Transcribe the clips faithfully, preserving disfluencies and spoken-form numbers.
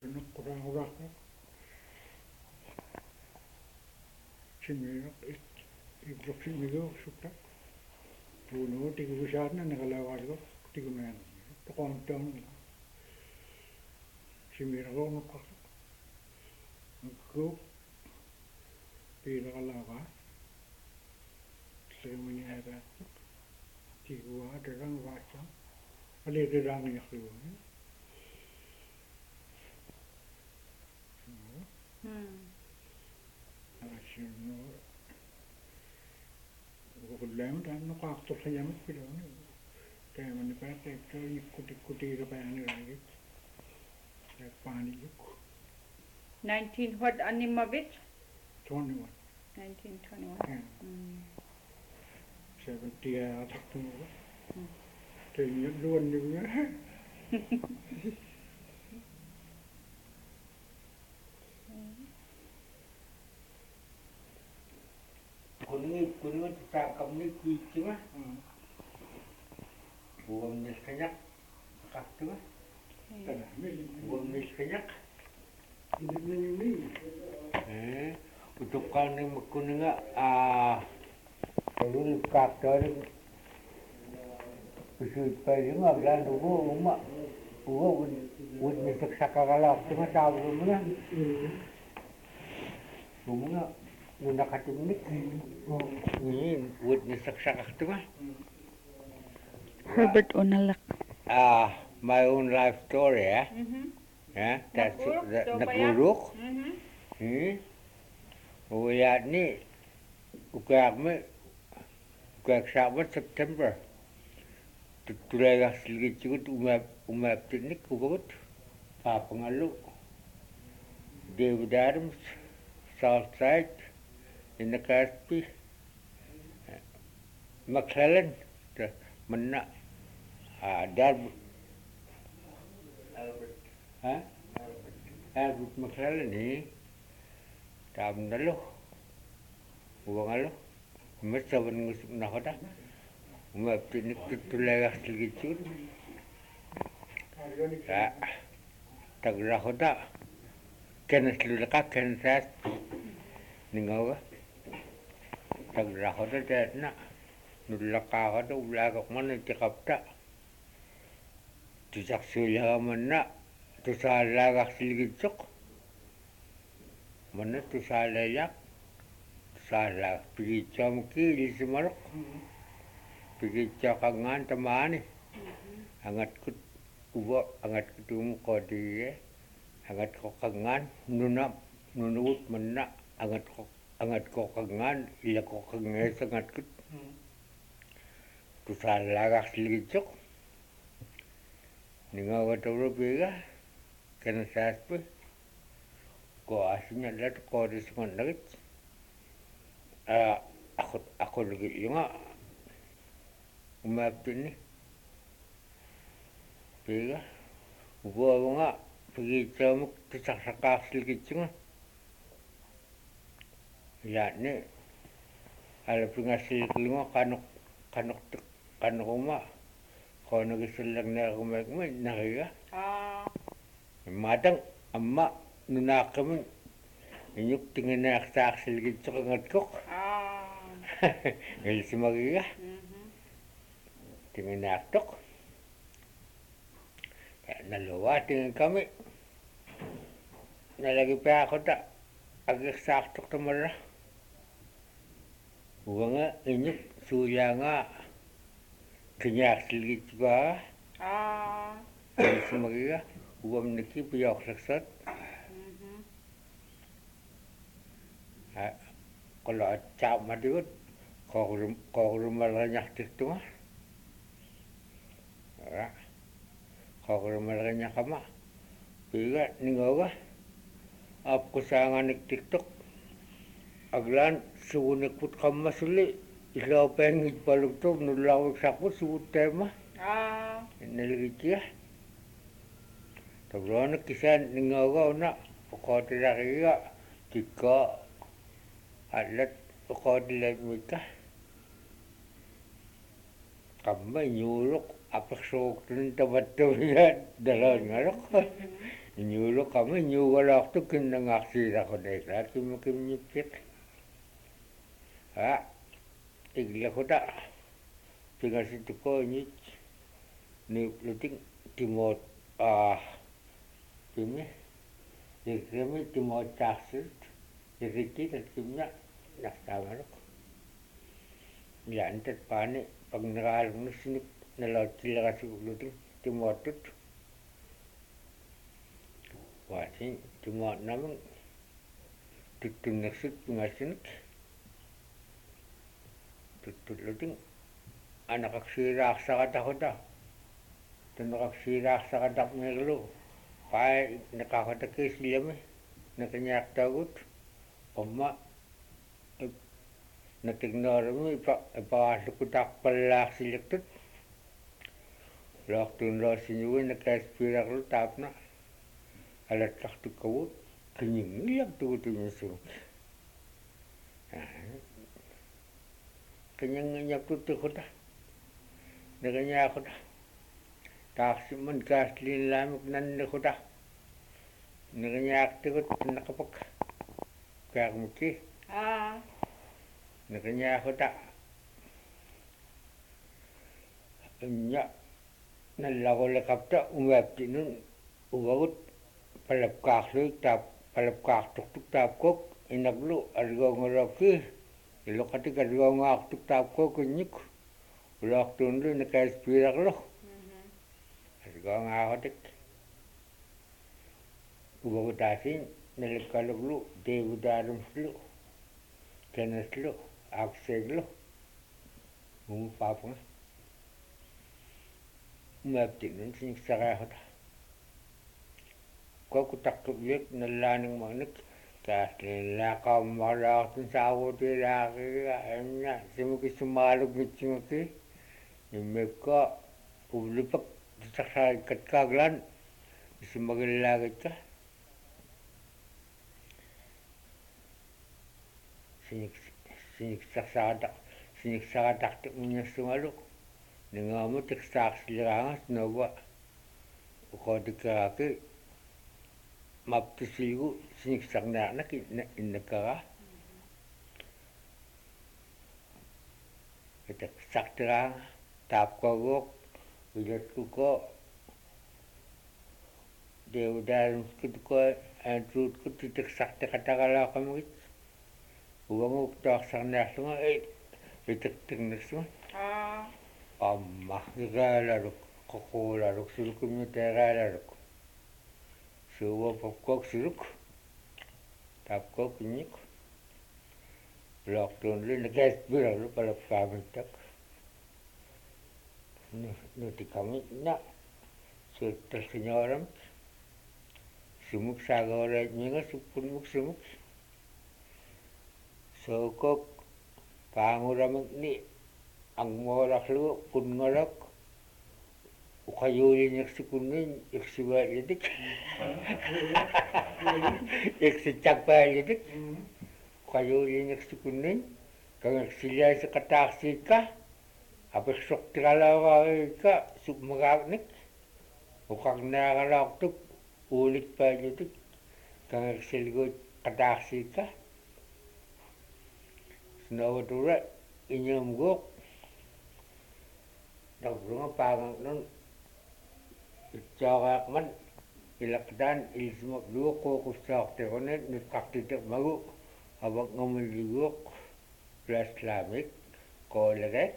Kurang-kurang Simira it ibroksimiro suka puno tigusarna nagalawargo tigunan tokontong simira ko nako ko pila kalawa semuanya ada tigua terang baca ada terang ya ko hmm Asyino Gulem dan no kaktus saja mas pilih ni. Kaya mana pakai itu ikut-ikuti kebayang lagi. Pani yuk. nineteen what Animovich? twenty-one. nineteen twenty-one. Yeah. Mm. seventy atak tu. Kaya luan juga. Kuning kuning cakap ni kucing lah, buang ni sekanyak, kak tu lah, buang ni sekanyak. Eh, untuk kau ni kuning ah, kalau kak tu ni, besut pagi mak dan dulu mak, buang buat ni seksak kalak tu mah tahu mana, buang Nuna katimnik. Ini buat nisak-sak tu mah. Herbert Unalak. Ah, my own life story ya. Mhm. Ya, that's Naguruk, naguruk. Mhm. Hmm. Uya ni uyak me uyak sabat September. Tulai gas lagi cukup umap umap teknik kubut. Apa ngalu? David Adams, Southside. In the Caspi, McClellan, mana ah Darb, Albert, ha? Albert McClellan ni, tam nalo, buang alo, mesti abang ngusuk nak ada, umap ni tutulai asal gitu, ah, tak rahoda, kena selulaka kena sas, ningawa. Tagraho na dahil na. Nulaka ka na, ulagak man, nagtikap ta. Tisak suya man na. Tusalagak siligitsok. Man na tusalayak. Tusalagak. Pigitsa mo kili si Marok. Pigitsa ka nga tamani. Angat ko kubo, angat ko tumuko di eh. Angat ko ka nga, nunap, nunut man na. Angat ko angat ko kangan, ila ko kangan sangat kut. Tu salah silgicok. Ningaw ka tawro pega, kena saspe. Ko aslinya lat ko risman lagit. Ah, aku aku lagi yung umap ni. Pega, ubo nga, pergi camuk tu saksak silgicok. Ya ni, ala pingasih kelima kanok kanok kanok rumah, kau nak selang nak rumah kami nak ya. Ah. Madang amma nuna kami, inyuk tinggal nak sak selagi cakap kok. Ah. Ini semua ya. Mhm. Tinggal nak tok. Nalawa tinggal kami, nalagi pa ako tak, agak sak tok temerah. Buang inyuk suya nga kenyak silgi juga. Ah. Ini semua ya. Buang niki piyok saksat. Mhm. Kalau acap madiut, kau kau rumah banyak tu mah. Kau rumah banyak kama. Pila ningawa. Aku sangat nik TikTok. Aglan suunik put kama suli. Ilaw pengit balog to nulaw sapo suut tema. Ah. Naligi ya. Tabrono kisan ningawa na. Pokotira kaya tika alat pokotira mika. Kama nyuruk apa sok tun tabat tu ya dalam ngarok. Inyulo kami nyuwalak tu kinangaksira ko dekla kim kim nyipit. Ha, igla ko ta. Pingas itu ko nyit. Ni luting timot ah pimi. Ikremi timot taksit. Iriki at kimnya naktawa ko. Yan tat pane pag nakalong na sinik nalot sila kasi luting timotut. Wasin timot naman tutunaksik pingasinik. Tutuluting anak aksirak sa katakota. Tanak aksirak sa katak meglo. Kaya nakakatakis sila me. Nakanyak tagot. Oma natignor mo ipa ipasok ko takpalak silaktut. Laktun lo sinyuwi nakaspirak lo tap na. Alat kaktu kawut. Kanyang nilak tugot yung sunog. Kanyang nyak tuto ko ta. Nakanya ko ta. Taksi man kaslin lamok nan ko ta. Nakanya tugot nakapak. Kaya kumuti. Ah. Nakanya ko ta. Nya nalako lakap ta umap tinun uwagut palapkak lo tap palapkak tuk tuk tap kok inaglo argo ngoroki ilo kati argo ngak tuk tap kok nyik ulak tundu nakaspirak lo argo ngakotik uwagut asin nalikalog lo devudarum lo kenas lo akseg lo umupapang umapti nun sinisakaya ko ta. Kau kutak kublik nalaning manik. Kasi lakaw marak tun sa ako ti laki ka. Ayun na, simuki sumalog mitsinguki. Imip ka, ulipak sa katkaglan. Sumagilagit ka. Siniksak-sadak. Siniksak-sadak mo niya sumalog. Nengamu teksak silangas nawa ko dikaki maptisigu siniksak na nak inakara kita sak terang tap kogok ulat ko deudan kit ko antrut ko teksak tekatagala kamit uang uktak sana semua eh betek teknik semua Ah. Amma igalaruk kokolaruk sulkum teralaruk suwa popkok suluk tapkok nyik blok tun lu negas biralu pala pamitak nuti kami na sultal senyoram sumuk sagora nyinga supun muk sumuk sokok panguramag ni ang morak lu kun ngorak ukayuli niyak si kunin iksiwa lidik iksicak pa lidik ukayuli niyak si kunin kang iksilya sa kataksi ka apik sok tikalawa ka sumagagnik ukang nakalak tuk ulit pa lidik kang iksilgo kataksi ka sinawadura inyam gok Nagrunga pangang nun itjaka man ilakdan ilismak dua ko kustak tekonet nukaktitak magu abang ngamun ligok plus lamik ko lagek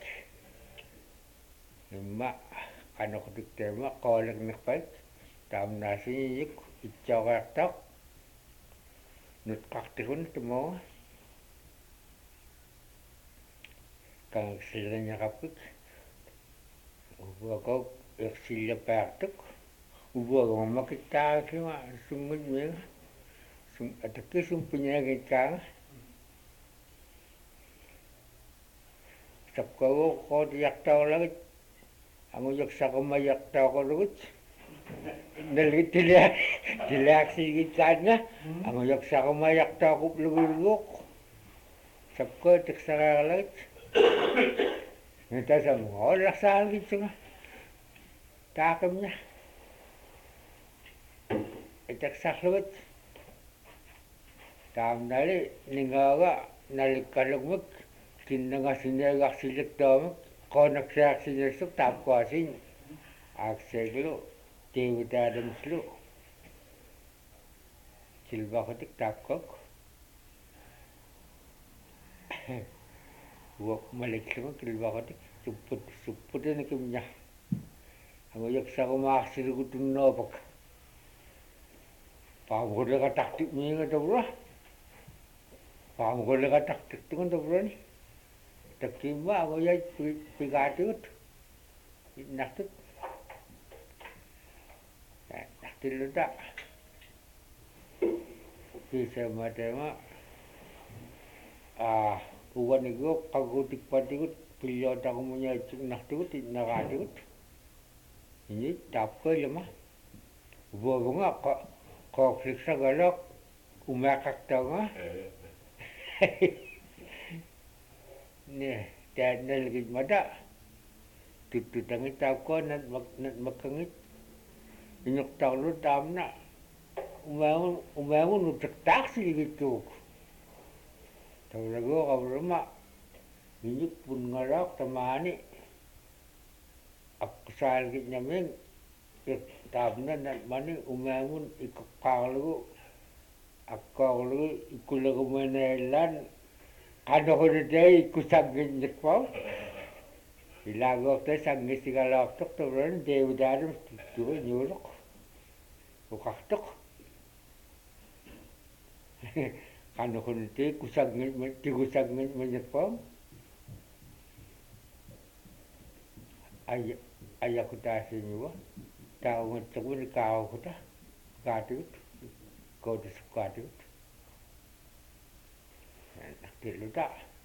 ima ano kutik tema ko lag nakpait tam nasi yik itjaka tak nukaktikon temo kang sila niya kapit Uwa ko eksilya partuk. Uwa ko makita kima sungod mo. Sung atake sung pinyagit ka. Sap ko ko diyak tao lagi. Ang uyak sa kumayak tao ko lugut. Nalit tilak tilak sigit sana. Ang uyak sa kumayak tao ko lugulugok. Sap ko tiksara lagi. Nita sa mga oras sa akin nga. Takam niya. itaksaklawit. Taamnali ningaga nalikkalugmuk kinnangasinegaqsilluttaamuk qoonaksaaqsinersuk taapkuasin aakseglu tiivutaadamslu silvaqutik taakkok uok malikluguk silvaqutik supput supputinikim ja anguyaksaqumaaqsilugutunnuapak paamuqulleqataqtik miinga tavra paamuqulleqataqtiktugun tavrani takkiimma anguyait pigaatigut innartut nartilluta kiisamaatema а уганиго qaggutikpatigut pillootaqumunyaitsugnartugut inneraatigut ini taapkoilama uvuagunga qooqliksagaloq umeaqaqtauga ne taannalgit mata tuttutangit taapko nat makkangit inuqtarlu taamna umeangun umeangun utaktaaqsiligittuuk tawlago qavrama inyuk punngalaaq tamaani akkasaalgit naming taamna natmani umeangun ikaqqaarlugu akkaarlugu ikulagumaneellaan qanoqunutei ikkusangginnikpau ilaagoorta sangisigalaartoq tawlani teevutaanum tuttugu niuloq uqartoq qanoqunutei kusangit tigusangit manikpau aya ayakutaasiñuga taungatsaguни kaaguta kaatigut kootisukkaatigut nartilluta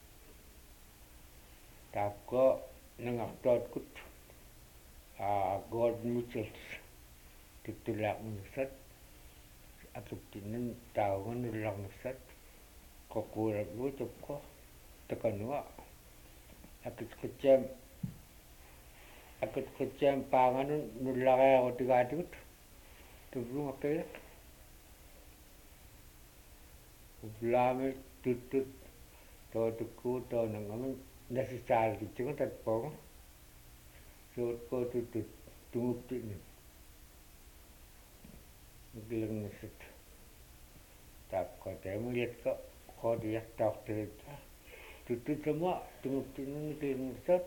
taapko nangartootkut aa Gordon Mitchells tuttulaaqmunussat akiptinnan taagunullarnussat qoquulaklu tapko takanua akitqitsaam akitqitsaam paanganun nullariarutigaatigut tuvlungaqqilaq uplaami tuttut tootukkuu toonangamin nasisaalgitsugun tatpauga suutkoo tuttut tungupti'nun ngilangnassat taapko taamulyatka qoodiartaortagitsa tuttutama tungupti'nun ngilangnassat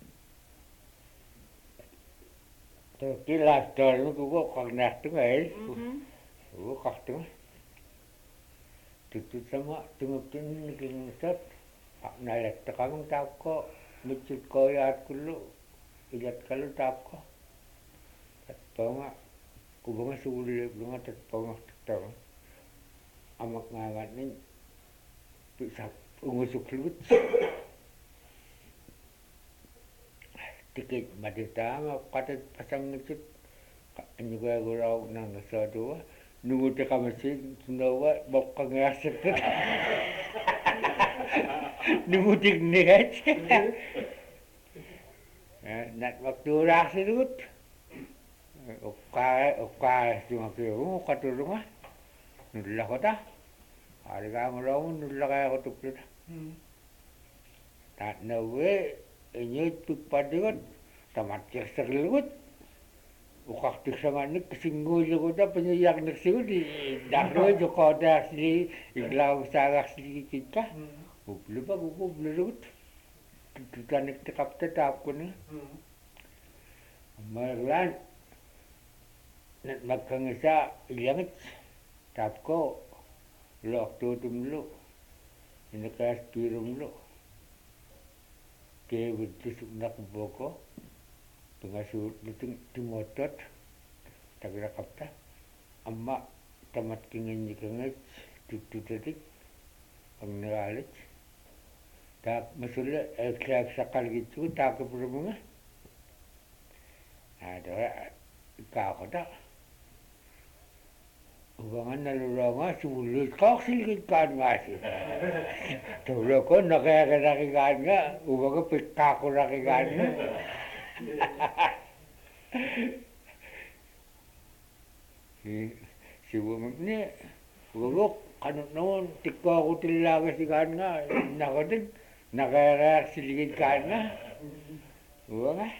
tokilaastaalnukugo qarnaartunga ai ugu qartunga tuttutama tungupti'nun ngilangnassat nalattaqagun taapko mitsutkooyaatkullu ilatkalu taapko tatpaunga ubanga suulleeplunga tatpaungartaktauga amakngaagatnin pisap ungusuklugut tikit matitaama qatat pasangitsut annugaagurau nangasaatua nungutaqamasin sunawa moqqangiarsattut numutiknigat natmaktuuraarsilugut ukkaa ukkaarastungakiugu qaturunga nullaqota aaligaamulaugun nullaqaaqutukluta taatnauge inyut pikpatigut tamattiqsaqlugut uqartiksangannik singuulluguta panyuyaqniqsigut darrui joqootaaqsili iglaagusaaqarsiligikikka uplupa kukuplulugut tutaniktiqapta taapkuni ammaerlaan natmakkangisa ilangit taapko loortuutumlu inakaaspiirumlu keevittisuknaqpoko pangasuutlutung timootot tagraqapta amma tamatkinginnikangit tuttutatik pangneraalik taak masulle eksaaqsaqalgitsugu taakapuramunga aadora kaaqota ubangan nalulonga suulit qaaqsilgitkaanmaasi tawlako naqeaqiraqigaanga ubanga pikkaaquraqigaanga Sibu ni guguk kanut noon tikko ko tilaga si kan nga nakotin nakareact siligid kan nga. Uwa nga.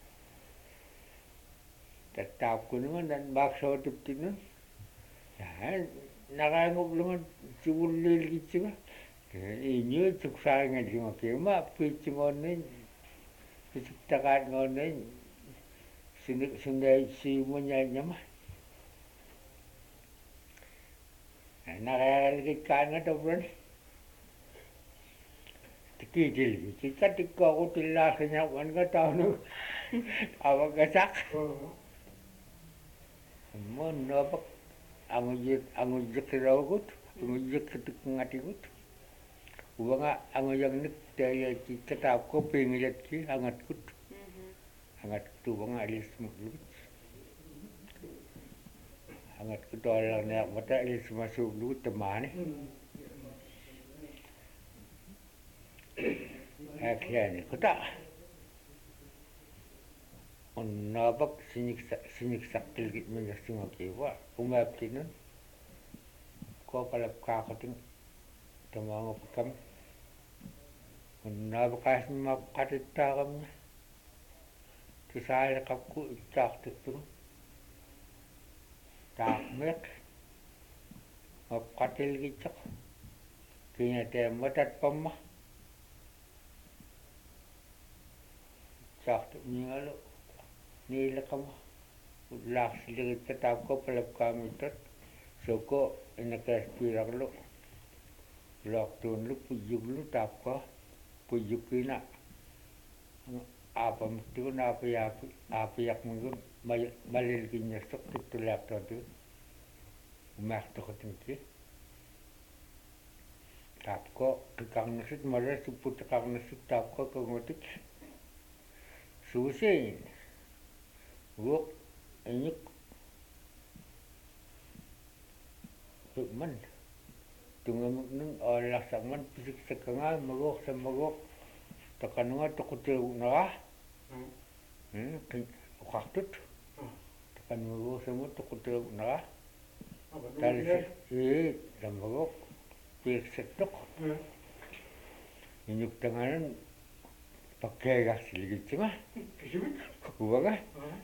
Tatap ko naman dan bakso tiptin nun. Nakangop naman sibul liligid siya. Inyo tuksa nga di mo kima pitsi mo nun. Pitsiktakat mo nun. Sunday si mo niya niya ma. Nakaligid ka nga to bro. Tikikil. Kita tikko ako tilasa niya. Wan ka tao no. Awag kasak. Mo napak. Angujik angujik raw gut. Angujik ketik ngati gut. Uwa nga angujak nik daya kita tap ko pingilat ki angat gut. Angat tu nga alis mo gut. Angat ko dolar na mata alis masuk gut temane. Akhirnya kota. On nabak sinik sinik saktil git men singa kewa umap tinun ko palap ka kating tamang pakam on nabak as ma katit takam tisal kapku tak tu tak mek ma katil git chak kinya te matat pamma tak tu ngalo nila kama ulak siligit katap ko palap kami tot so ko inakaspirak lo lak tun lu puyug lu tap ko puyug kina apa mesti ko na apa yak apa yak mungkin malil kinya sok tutulak to tu umak to ko tingki tap ko kang nasit malas suput kang nasit tap ko ko ngotik susin Guk, inyuk, man, tunggu nung olah saman pisik sekangal magok sa magok, takan nga tukutil na, hmm, ukaktut, takan magok sa mo tukutil na, talis, eh, sa magok, pisik setok, inyuk tanganan, pakai gas ligit cuma, kuwa ka.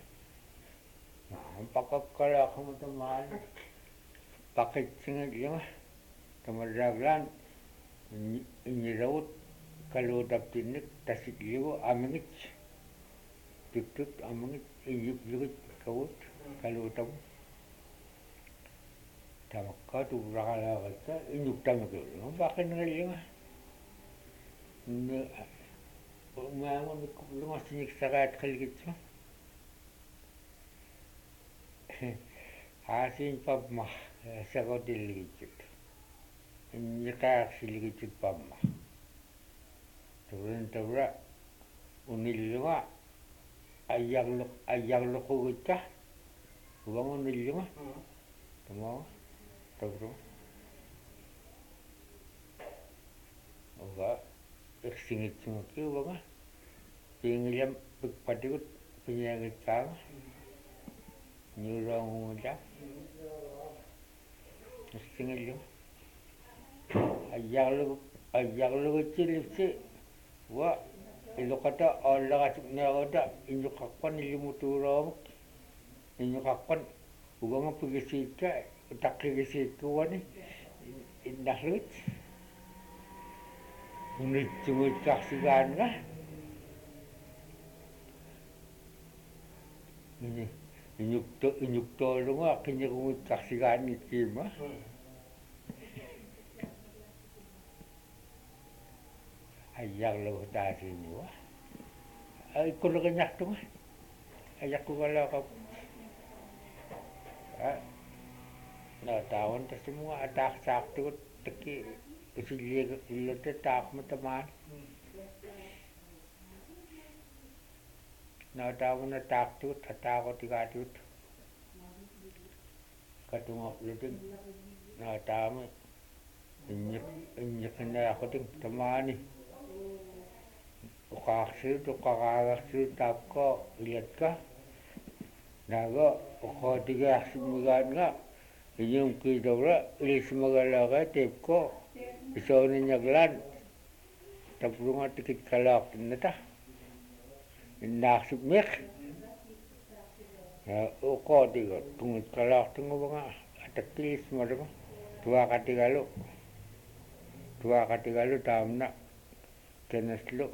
Pakakala ako mo tamaan. Pakit singag yung tamaraglan. Inirawot kaludap tinik tasik liwo amingit. Tuktut amingit iyip-yukit kawut kaludap. Tamak ka tubrakala ka inyuk tamak yun. Bakit nga yung umayaman may sinik sakat kaligit mo. Asin pamma sako diligit. Nyaka siligit pamma. Turun tabra unilwa ayang lok ayang loko kita. Uang unilwa. Tamo tabro. Oga eksingit semua ke uang. Pingilam pagpatikot penyakit kang. Nyurang muda, singil yung ayang lu ayang lu kecil si, wa ilo kata Allah kasih nyawa inyo kakpan ilimu turang, inyo kakpan uang apa kesika, tak kesika wani indah lut, unit cuma saksikan lah, ini. Inyuk to inyuk to lu nga kanya kung saksikan ni Kima. Ayak lu tadi ni wah. Ay kulo kanyak to nga. Ayak ko kala ka. Ah. Na tawon ta semua atak sakto teki usilie ilote tak mataman. Na tawon na taktut atakot ikatut. Katungok luting. Na tawon inyak inyak na ako ting tamani. Ukaksir ukakaksir tap ko lihat ka. Nago uko tiga simigan nga Inyong kidora, ilis magalaga, tip ko. Isaw ni nyaglan. Tapos nga tikit kalak na ta. Naksip mek. Uko di ko, tungit kalak tungo ba nga. Atakilis mo rin mo. Tuwa ka tigalo. Tuwa ka tigalo, tam na. Kenaslo.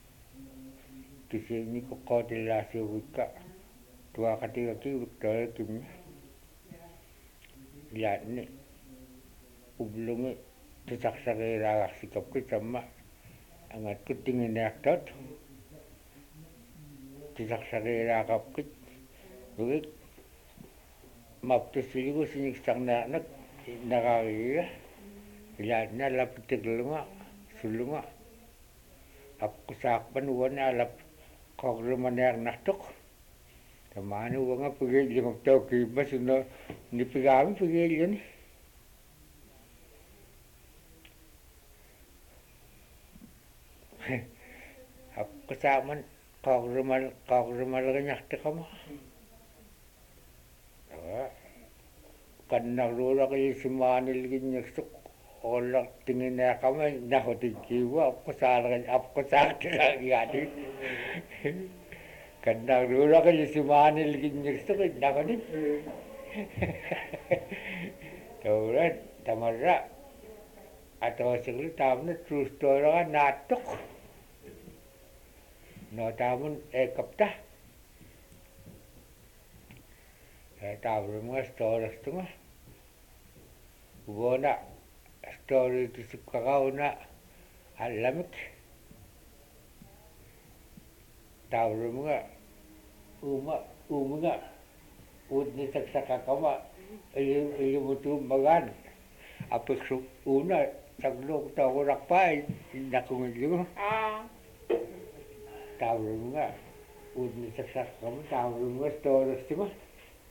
Kasi ni ko kote lasi wika. Tuwa ka tigaki, Victoria Kim. Lihat ni. Ublungi. Sasaksakai ragak sikap ko sama. Angat ko tingin na aktot. Sasaksakai ragak ko. Bukit. Maptos siligo siniksak na anak. Nakakaya. Lihat na lapitig lunga. Sulunga. Ako sakpan uwan na alap. Kogruman na ang naktok. Tamano uwan nga pagil. Yung tao kibas. Nipigami pagil yun eh. Ako saman kogrumal kogrumal ganyak te kamo. Kan naglula kayo si Manil ganyak suk. Olak tingin na kami nakotin kiwa. Ako saran ako saran kagiyati. Kan naglula kayo si Manil ganyak suk. Nakotin. Tauran tamara. Atau segala tamu true story kan natuk. No tamu eh kapta. Eh tamu mga story tu mah. Buona story tu suka kau na alamik. Tamu mga uma uma ud ni saksa kama ilim ilim tu magan. Apa su una saglok tahu rakpai nak kunjung. Ah. Tahu nga, udni saksak kamu tahu nga stories tu mah.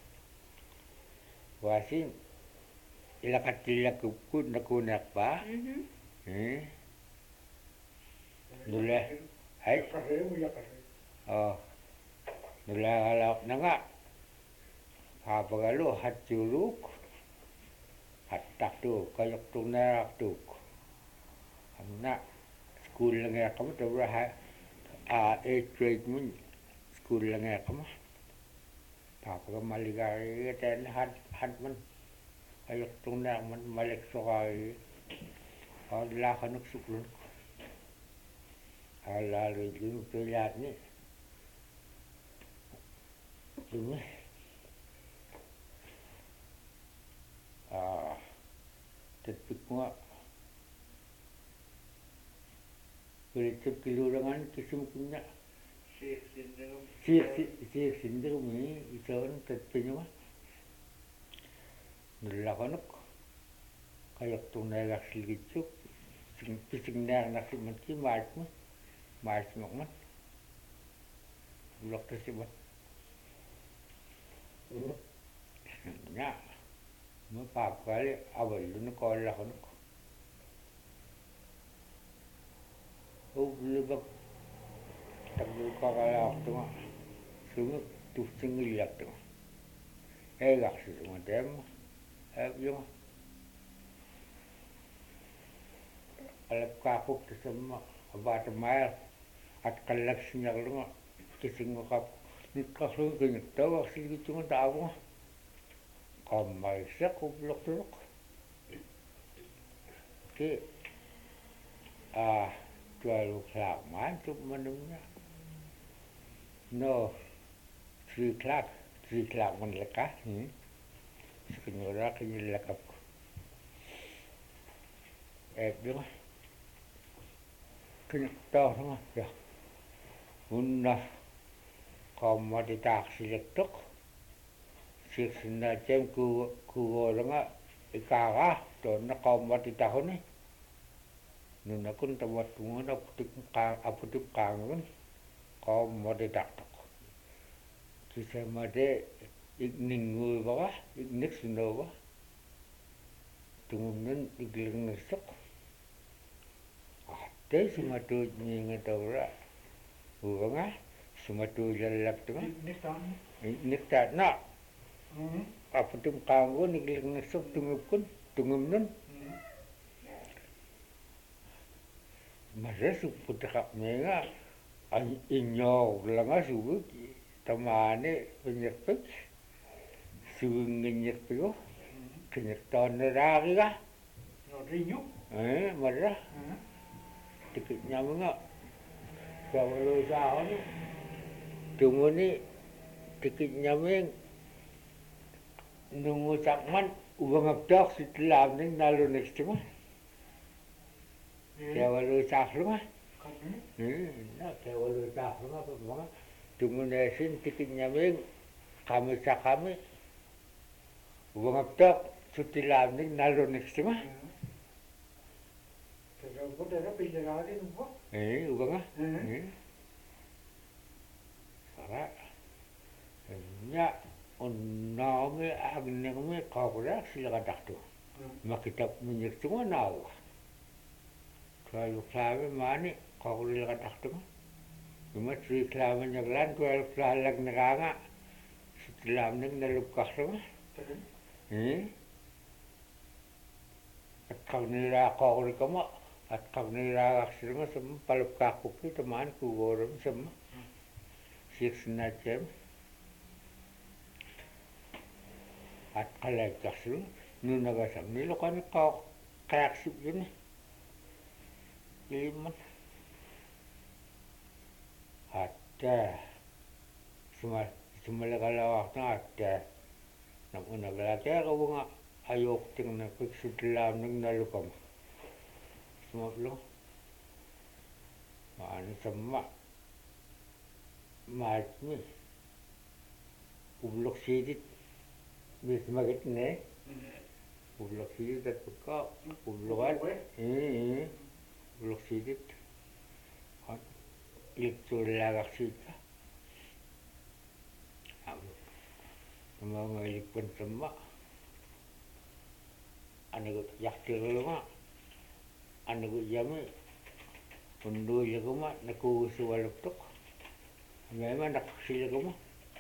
Wasin ilakat ilak kukut nakunak pa. Mhm. Hmm. Nula, hai. Yakare mo yakare. Oh, nula kalak na nga. Kapagalo hatuluk. Hatak tu, kayak tu narak tu. Amna school lang ya kamu tu berah. Ah, eighth grade mun school lang ya kamu. Papa ka maligay ten had had man. Kayak tu narak man malik sokay. Oh, lakan ng sukulun ko. Ala rin tu lihat ni. Ini. Ah, tepik mo. Kulit kilurangan kisum punya. Sir syndrome. Sir sir syndrome ni isaon tepik mo. Nulakanok. Kayak tunay lak silgitsuk. Sing pising na nak si manki mart mo. Mart mo man. Bulak ta si ba. Ya. Mo papali awal dun ko lakanok. Oh, lebak tabu ka kala tu ma. Sungut tu singil yak tu. Eh gak si semua dem. Eh yung alap kapuk tu semua abat mail at kalak sinyal lu kising kap ni kasu kini tahu sih gitu tahu. Kamay siya kublok-blok. Ke ah twelve o'clock man tu manumnya. No, three o'clock, three o'clock man lekah. Hmm. Sekenyora kini lekap. Eh bilang kena tahu sama ya. Unah kamu di taksi lektok. Sina cem ku ku orang ikara tu nak kau mati tahun ni. Nuna kun tamat tungan apa tu kang apa tu kang kan kau mati tak tak. Kisah made ikningu bawa iknik sinowa. Tungan ikling nesok. Ada semua tu ni ngatau lah. Bukan ah semua tu jalan tu kan. Next time. Iknik tak nak. Mhm. apa tum kanggo niklik ngesuk tungupkun tungum nun masa suput kak menga ay inyo langa sugu tamane penyerpek sugu ngenyerpek kenyek tahun ragi ka No rinyo. eh mara tikit nyamenga kalau sahon tunguni tikit nyameng nungu sakman ubang abdak sitilam ning nalu next mo kaya walu saklo nga Kan hmm na kaya walu saklo nga pa mga tumunesin tikit nyameng kami sa kami ubang abdak sitilam ning nalu next mo Pero po dara pinarali no po. eh ubang nga Mhm. eh sara nya unname agne kami kakura sila kadakto makita minyak semua nawa kalau klave mani kakura kadakto cuma sri klave nyaglan kalau klalag nakanga setelah ning nalupkah semua Terus eh at kagnira kakura kama at kagnira aksirma sama palupkah kuki teman kugorum sama six na chem at kalay kaslo nung nagasam nilo kami ka kayaksip yun eh liman at uh, sumal sumalakalawa na at uh, nang nagalaki ako nga ayok ting na kuksutilam ng nalukam sumaplo maano sama maat mi ublok sidit bis magit ne ublok sidit at pagka ublokat eh eh ublok sidit at ito lagak sita mga ilipon sama ano ko yaktir luma ano ko yami undo yaguma nakugusu waluktok memang nak sila ko mo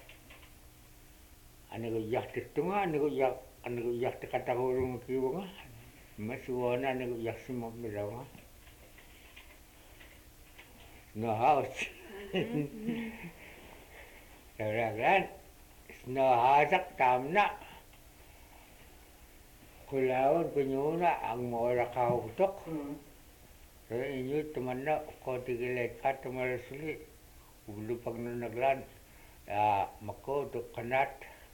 ano ko yak tunga ano ko yak ano ko yak kata ko rung kiwa nga masuwana ano ko yak si mo miraw nga no house karagan no house tamna kulawan penyuna ang mora kautok so inyo teman na ko tigilet at tumarasuli ulu pag naglan ah mako to kanat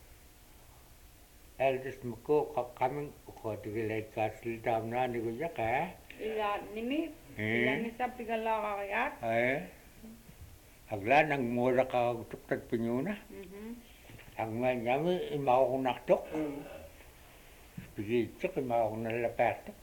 eldest mako kaming ko tigilay kasil dam na ni kuya ka Ila nimi. Ila ni sa pigala kakayat. eh aglan ang mura ka tuktag pinyuna Mhm. ang manyami imaw ko naktok pigi tsik imaw ko nalapatok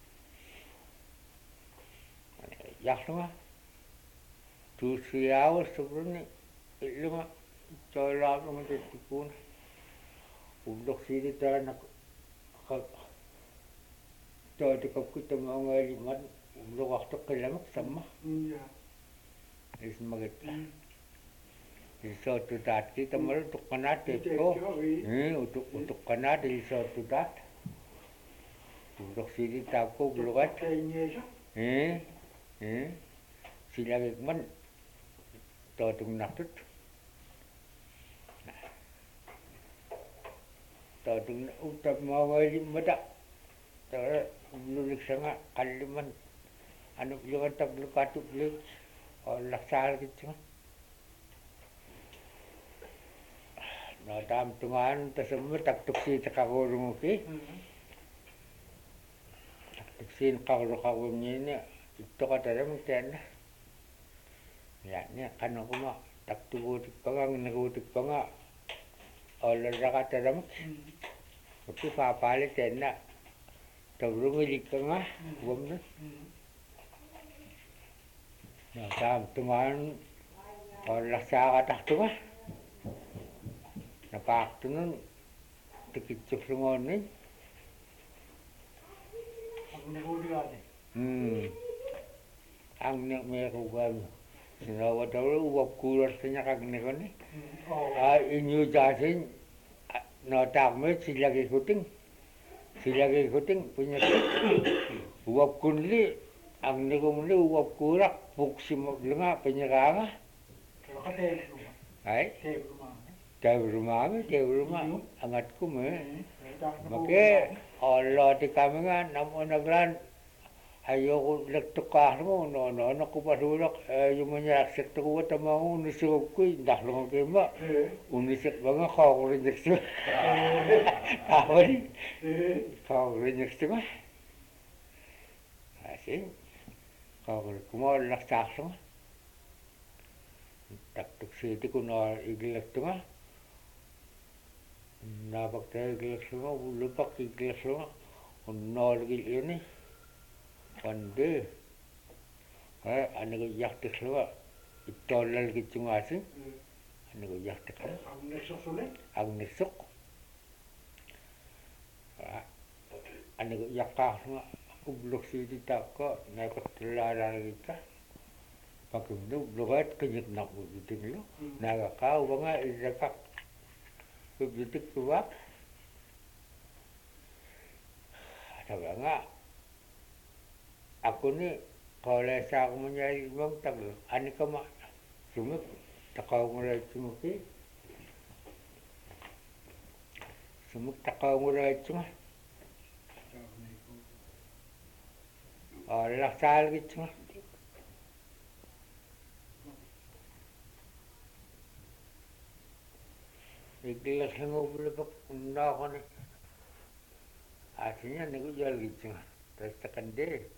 yak nga two three hours siguro ni ilunga chola ko mga tikuna ublok sili tara na ka to ko kita mga liman ublok waktu kelamak sama Iya. is magit iso tu dat kita mal tu kanat ko eh utuk utuk kanat iso tu dat ublok sili tap ko ublokat Kayaknya eh eh sila man to tung nakut to tung utap mawali mata to lulik sanga kaliman anu yung tag lukatu lik o laksal gitu na tam tungan tasam tak tuksi takagurung ki tak tuksi nakagurung ni ito kata rin tiyan ya niya kano ko ma tak tubutik pa nga nagutik pa nga o lalaka rin kasi papalit yan na tabrungilig ka nga huwag na nasam tuman o lasa ka takto nga napakto nun tikitsok sungon ni Ako nahuli ate. hmm ang may kugan sinawa daw uwag kuras kanya kag ni ko ni Oo. ah inyo jasin no takme sila ikuting. Sila ikuting punya uap kunli ang nikum ni uap kurak puksi maglenga penyeranga. Kalau kata rumah, Ay, saya rumah. tayo rumah mi, tayo rumah angat ko mo. Eh, tak nak Maka Allah di kami nga namo naglan ayoko nagtukah mo no no no ko pasulak yung mga sektor ko tama ko nisig ko dah lang ko ma Eh, unisik banga ka ko rin next eh, Kawali eh, ka ko rin next ma Asi ka ko kumo lak sakso tak tuk siti ko na igilak tunga napak tayo igilak tunga lupak igilak tunga unnol gil ini Pande, eh, ane ko yakti selwa, itolal kicung asin, ane ko yakti kala, kamu nesok sulit. ang nisok, ane ko yakah selwa, ublok si kita ko, naik telala kita, pakai itu blokat kenyek nak begitu dulu, naga kau banga izakak, begitu kuat, ada banga. Ako ni, kalau sa ako menyari bang tagal, ani ka ma, sumuk, takaw mo rin sumuki, sumuk takaw mo rin sumuk, oh, laksal gitu sumuk. Ikilas lang ako bulabak, unda ako ni, aslinya ni ko jual gitu sumuk, terus tekan deh.